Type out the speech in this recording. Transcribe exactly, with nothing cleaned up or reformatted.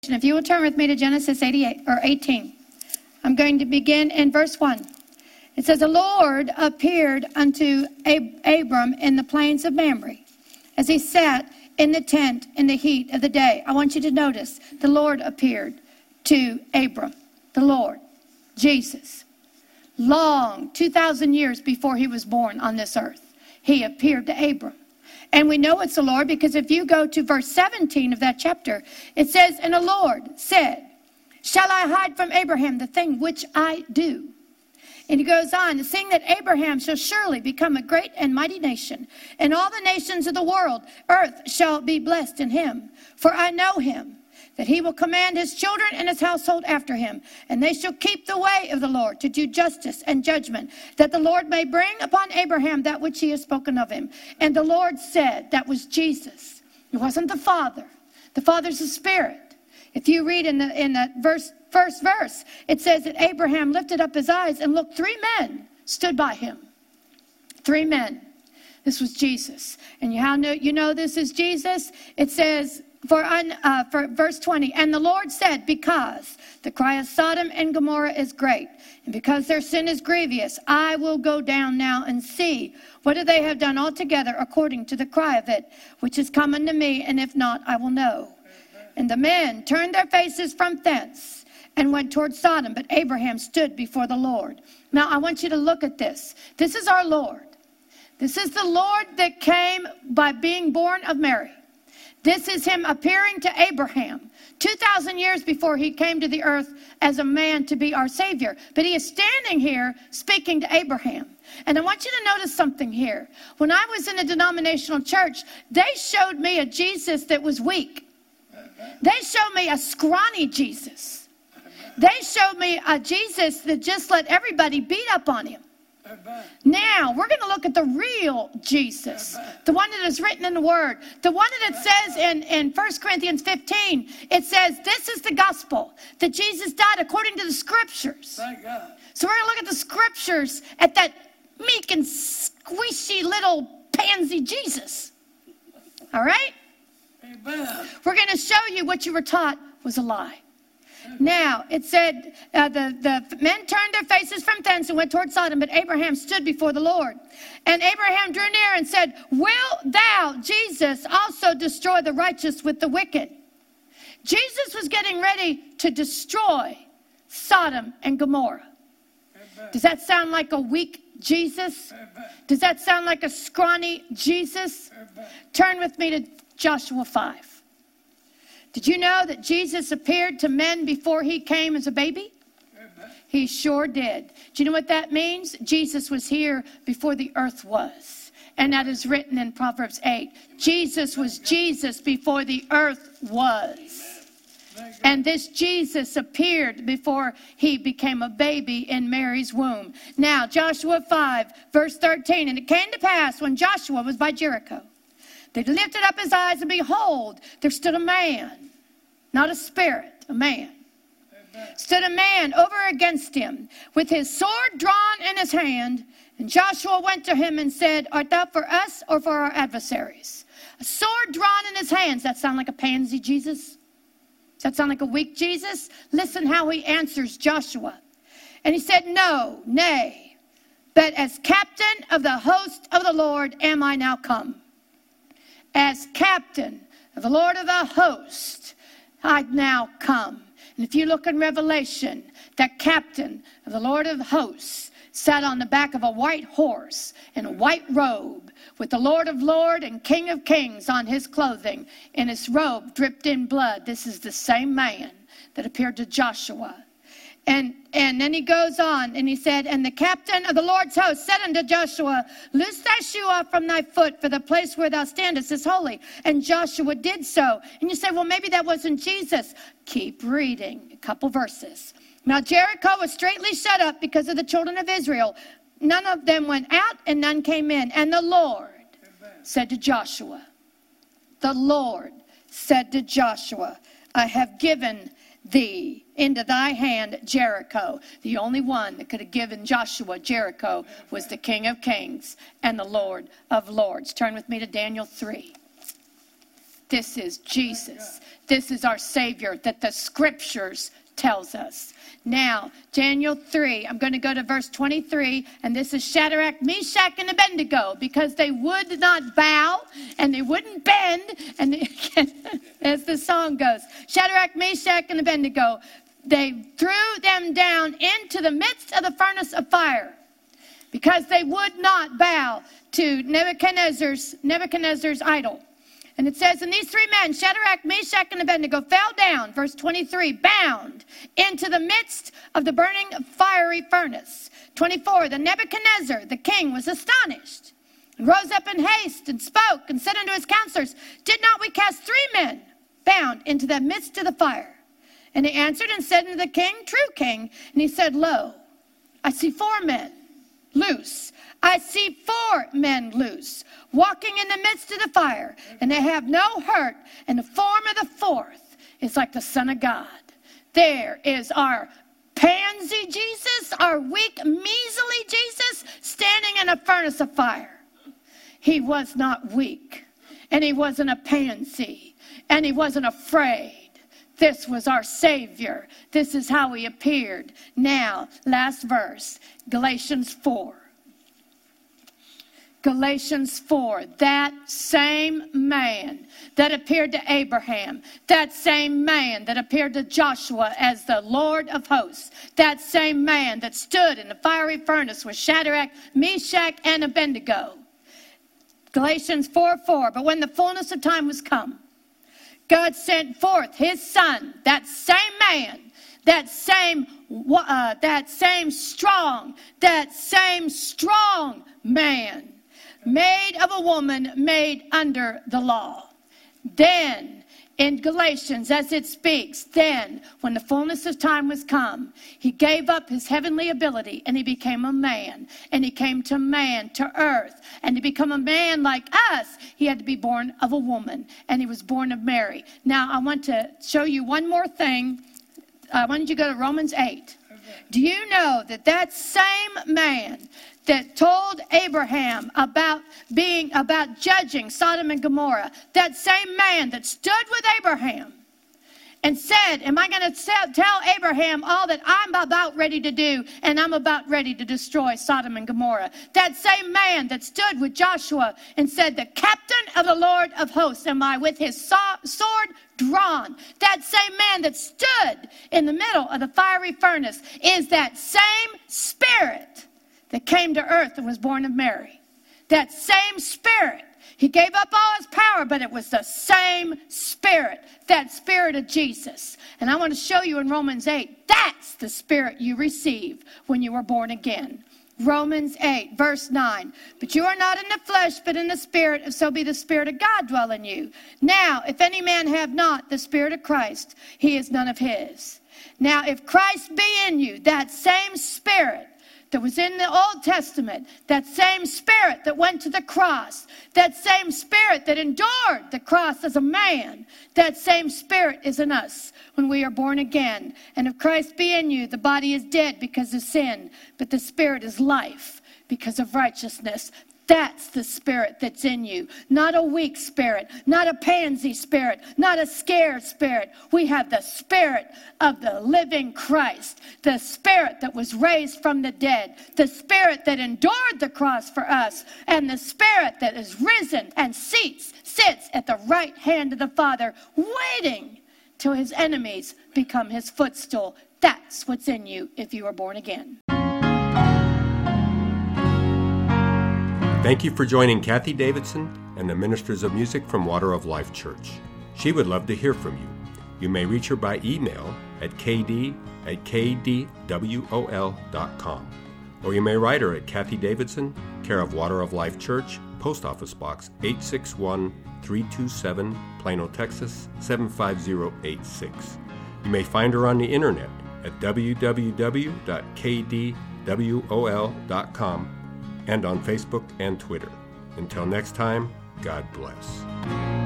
revelation. If you will turn with me to Genesis eighty-eight or eighteen. I'm going to begin in verse one. It says, the Lord appeared unto Ab- Abram in the plains of Mamre, as he sat in the tent in the heat of the day. I want you to notice, the Lord appeared to Abram. The Lord, Jesus, long, two thousand years before he was born on this earth, he appeared to Abram. And we know it's the Lord because if you go to verse seventeen of that chapter, it says, and the Lord said, shall I hide from Abraham the thing which I do? And he goes on, seeing that Abraham shall surely become a great and mighty nation, and all the nations of the world, earth shall be blessed in him. For I know him, that he will command his children and his household after him, and they shall keep the way of the Lord to do justice and judgment, that the Lord may bring upon Abraham that which he has spoken of him. And the Lord said, that was Jesus. It wasn't the Father. The Father's the Spirit. If you read in the in the verse first verse, it says that Abraham lifted up his eyes and looked, three men stood by him. Three men. This was Jesus. And you, how know, you know this is Jesus? It says, for, un, uh, for verse twenty, and the Lord said, because the cry of Sodom and Gomorrah is great, and because their sin is grievous, I will go down now and see whether they have done altogether according to the cry of it, which is come unto me, and if not, I will know. And the men turned their faces from thence and went toward Sodom, but Abraham stood before the Lord. Now, I want you to look at this. This is our Lord. This is the Lord that came by being born of Mary. This is him appearing to Abraham two thousand years before he came to the earth as a man to be our Savior. But he is standing here speaking to Abraham. And I want you to notice something here. When I was in a denominational church, they showed me a Jesus that was weak. They showed me a scrawny Jesus. They showed me a Jesus that just let everybody beat up on him. Now, we're going to look at the real Jesus, the one that is written in the Word, the one that it says in, in First Corinthians fifteen, it says, this is the gospel, that Jesus died according to the Scriptures. So we're going to look at the Scriptures at that meek and squishy little pansy Jesus. All right? Amen. We're going to show you what you were taught was a lie. Now, it said, uh, the, the men turned their faces from thence and went toward Sodom, but Abraham stood before the Lord. And Abraham drew near and said, will thou, Jesus, also destroy the righteous with the wicked? Jesus was getting ready to destroy Sodom and Gomorrah. Amen. Does that sound like a weak Jesus? Amen. Does that sound like a scrawny Jesus? Amen. Turn with me to Joshua five. Did you know that Jesus appeared to men before he came as a baby? Amen. He sure did. Do you know what that means? Jesus was here before the earth was. And that is written in Proverbs eight. Jesus was Jesus before the earth was. And this Jesus appeared before he became a baby in Mary's womb. Now, Joshua five, verse thirteen. And it came to pass when Joshua was by Jericho, they lifted up his eyes, and behold, there stood a man, not a spirit, a man. Amen. Stood a man over against him, with his sword drawn in his hand. And Joshua went to him and said, art thou for us or for our adversaries? A sword drawn in his hands. Does that sound like a pansy Jesus? Does that sound like a weak Jesus? Listen how he answers Joshua. And he said, no, nay, but as captain of the host of the Lord am I now come. As captain of the Lord of the host, I now come. And if you look in Revelation, that captain of the Lord of hosts sat on the back of a white horse in a white robe, with the Lord of lords and King of kings on his clothing, and his robe dripped in blood. This is the same man that appeared to Joshua. And and then he goes on, and he said, and the captain of the Lord's host said unto Joshua, loose thy shoe off from thy foot, for the place where thou standest is holy. And Joshua did so. And you say, well, maybe that wasn't Jesus. Keep reading a couple verses. Now Jericho was straitly shut up because of the children of Israel. None of them went out, and none came in. And the Lord Amen. Said to Joshua, the Lord said to Joshua, I have given thee into thy hand Jericho. The only one that could have given Joshua Jericho was the King of Kings and the Lord of Lords. Turn with me to Daniel three. This is Jesus. This is our Savior that the Scriptures tells us. Now, Daniel three, I'm going to go to verse twenty-three, and this is Shadrach, Meshach, and Abednego, because they would not bow, and they wouldn't bend, and they, as the song goes, Shadrach, Meshach, and Abednego, they threw them down into the midst of the furnace of fire, because they would not bow to Nebuchadnezzar's, Nebuchadnezzar's idol. And it says, and these three men, Shadrach, Meshach, and Abednego, fell down, verse twenty-three, bound into the midst of the burning fiery furnace. twenty-four, the Nebuchadnezzar, the king, was astonished, and rose up in haste, and spoke, and said unto his counselors, did not we cast three men bound into the midst of the fire? And he answered and said unto the king, true king. And he said, lo, I see four men loose. I see four men loose, walking in the midst of the fire, and they have no hurt, and the form of the fourth is like the Son of God. There is our pansy Jesus, our weak, measly Jesus, standing in a furnace of fire. He was not weak, and he wasn't a pansy, and he wasn't afraid. This was our Savior. This is how he appeared. Now, last verse, Galatians four. Galatians four, that same man that appeared to Abraham, that same man that appeared to Joshua as the Lord of hosts, that same man that stood in the fiery furnace with Shadrach, Meshach, and Abednego. Galatians four four, but when the fullness of time was come, God sent forth his Son, that same man, that same, uh, that same strong, that same strong man, made of a woman, made under the law. Then, in Galatians, as it speaks, then, when the fullness of time was come, he gave up his heavenly ability, and he became a man, and he came to man, to earth, and to become a man like us, he had to be born of a woman, and he was born of Mary. Now, I want to show you one more thing. I wanted you to go to Romans eight. Do you know that that same man that told Abraham about being, about judging Sodom and Gomorrah, that same man that stood with Abraham and said, am I going to tell Abraham all that I'm about ready to do, and I'm about ready to destroy Sodom and Gomorrah? That same man that stood with Joshua and said, the captain of the Lord of hosts am I, with his sword drawn. That same man that stood in the middle of the fiery furnace is that same Spirit that came to earth and was born of Mary. That same Spirit. He gave up all his power, but it was the same Spirit, that Spirit of Jesus. And I want to show you in Romans eight, that's the Spirit you receive when you were born again. Romans eight, verse nine. But you are not in the flesh, but in the Spirit, if so be the Spirit of God dwell in you. Now, if any man have not the Spirit of Christ, he is none of his. Now, if Christ be in you, that same Spirit that was in the Old Testament, that same Spirit that went to the cross, that same Spirit that endured the cross as a man, that same Spirit is in us when we are born again. And if Christ be in you, the body is dead because of sin, but the Spirit is life because of righteousness. That's the Spirit that's in you. Not a weak spirit, not a pansy spirit, not a scared spirit. We have the Spirit of the living Christ, the Spirit that was raised from the dead, the Spirit that endured the cross for us, and the Spirit that is risen and seats, sits at the right hand of the Father, waiting till his enemies become his footstool. That's what's in you if you are born again. Thank you for joining Kathy Davidson and the Ministers of Music from Water of Life Church. She would love to hear from you. You may reach her by email at kd at kdwol dot com. Or you may write her at Kathy Davidson, care of Water of Life Church, Post Office Box eight six one, three two seven, Plano, Texas seven five zero eight six. You may find her on the internet at w w w dot k d w o l dot com and on Facebook and Twitter. Until next time, God bless.